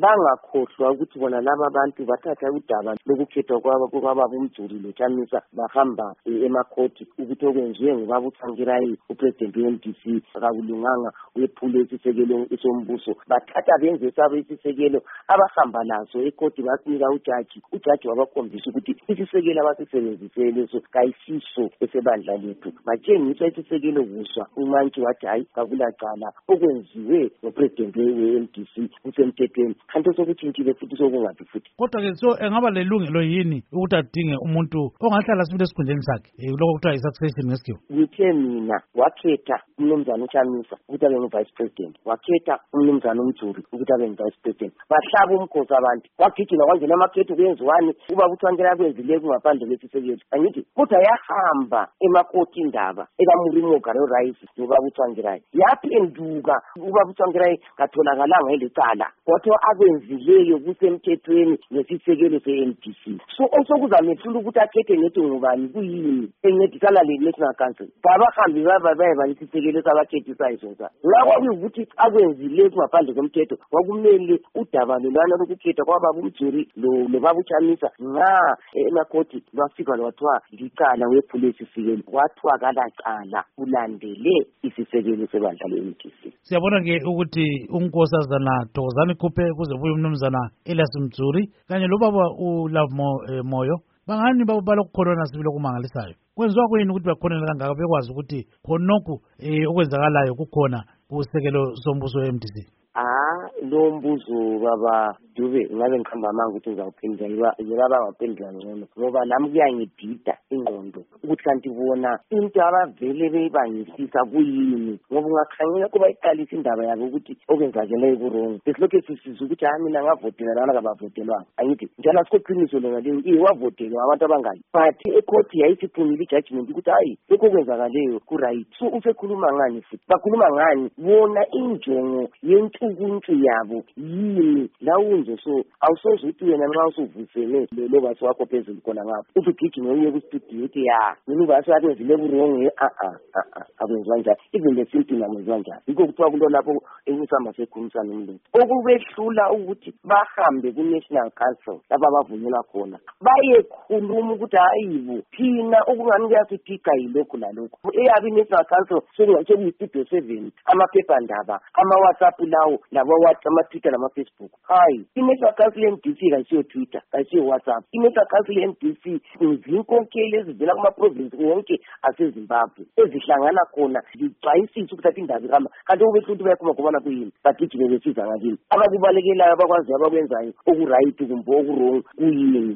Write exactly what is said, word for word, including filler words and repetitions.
bangakhohlwa ukuthi bona laba abantu bathatha udaba lokukhethwa kwabo kwababa uMjuri loChamisa bahamba emakhoti ukuthi okwenziwe ngubaba uTsvangirai upresident we-M D C akulunganga uyephule isisekelo esombuso bathatha benze sabo isisekelo abahamba lazo ekhoti basinika ujaji ujaji wabakhombisa ukuthi isisekelo abasisebenzisele leso kayisiso esebandla lethu batshengisa isisekelo kuswa uMantshi wathi hayi kakulacala okwenziwe ngopresident we-M D C usemthethweni kanti sokutshintshile futhi sokungaphi futhi kodwa-ke so engaba lelungelo yini ukuthi adinge umuntu ongahlala sibile esikhundleni sakhe lokho kuthiwa i-succession ngesikhiwa ngithe mina wakhetha umnumzana uChamisa ukuthi abe ngu-vice president wakhetha umnumzana uMjuri ukuthi abe ngu-vice president bahlaba umkhosi abantu wagijima kwangena amakhethi kuyenziwani ubaba uTsvangirai kwenzile kungaphandle kwesisekelo angithi kodwa yahamba emakhoti indaba ekaMurimo Gareo Rice nobaba uTsvangirai yaphenduka ubaba uTsvangirai katholakalanga elicala kodwa akwenzileyo kusemthethweni nesisekelo se-M D C so osokuzamehlula ukuthi akhethe ngethi ngubani kuyini encedisana le-National Council babahambi baye isisekelo sabakhethisa sonke ngakho kuyukuthi akwenzileyo kungaphandle komthetho kwakumele udaba lolwana lokukhetha kwababa uMjuri nobaba uChamisa nga emakhoti lwafika lwathiwa licala wephule isisekelo kwathiwa kalacala ulandele isisekelo sebandla le-M D C. Siyabona-ke ukuthi unkosazana Thokozani Khuphe kuze buye umnumzana Elias Mjuri kanye lobaba uLove Moyo bangani balokukholona sibile okumangalisayo kwenziwa kuyini ukuthi bakhonele kangaka bekwazi ukuthi khonokhu okwenzakalayo kukhona kusekelo sombuso we-M D C? Ah, lo mbuzo baba Dube ngabe ngikhamba amanga ukuthi ngizawuphendula yiba yilaba ngaphendula ngcono ngoba nami kuyangidida ingqondo ukuthi kanti bona into abavele bebangisisa kuyini ngoba ungakhangela kuba iqalisa indaba yabo ukuthi okwenzakeleyo kurong besilokhu sisiza ukuthi hayi mina ngavotela lana kabavotelwanga angithi njalo sikoqiniso lona le wavotelwa abantu abangani but ecourt yayisiphumile ijudgment ukuthi hayi lokho kwenzakaleyo ku right so usekhuluma ngani futhi bakhuluma ngani bona injongo yentukuntu yabo yini la unje so awusoze uthi wena nxa usuvusele lo basi wakho phezulu khona ngapha uthi ugijime uye ku studio uthi ya mina basi akwenzile burongo a a a akwenziwa njani even the simple namenzwa njani yikho kuthiwa kulo lapho ekusamba sekhulumisana nomlungu okubehlula ukuthi bahambe ku-National Council lapha bavunyelwa khona bayekhuluma ukuthi hayibo thina okungani kuyasiphika yilokhu lalokhu eyabi i-National Council sekuyi-studio seven amaphephandaba ama-WhatsApp lawo labo-WhatsApp ama-Twitter nama-Facebook hayi i-National Council ye-M D C kayisiyo Twitter kayisiyo WhatsApp i-National Council ye-M D C izinkokheli ezivela kuma-province wonke aseZimbabwe ezihlangana khona zixwayisisa ukuthi athi indaba ihamba kanti okubehlula ukuthi bayaphuma khona kuyini bagijime besiza ngakini abakubalekelayo abakwaziyo abakwenzayo okurayithi kumbe okurong kuyini